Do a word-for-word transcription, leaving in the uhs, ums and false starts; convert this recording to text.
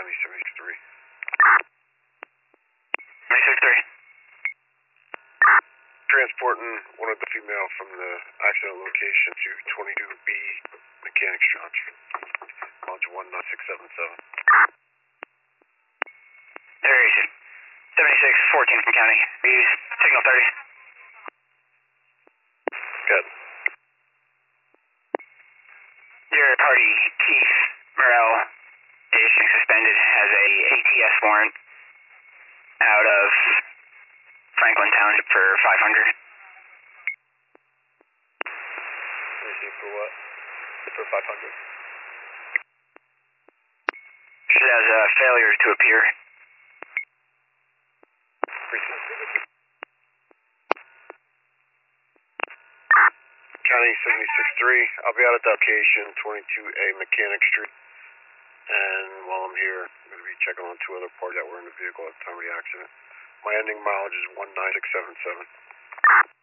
County seventy-three. seventy-six three. Transporting one of the female from the accident location to twenty-two B Mechanics Church. Launch one nine six seven seven. Variation. seventy-six fourteen from County. We use signal thirty. Good. Your party, Keith Morrell, is suspended as a A T S warrant out of Franklin Township for five hundred. Receive for what? For five hundred. She has a failure to appear. County seventy-six three. I'll be out at the location, twenty-two A Mechanic Street. And while I'm here, I'm going to be checking on two other parties that were in the vehicle at the time of the accident. My ending mileage is one nine six seven seven.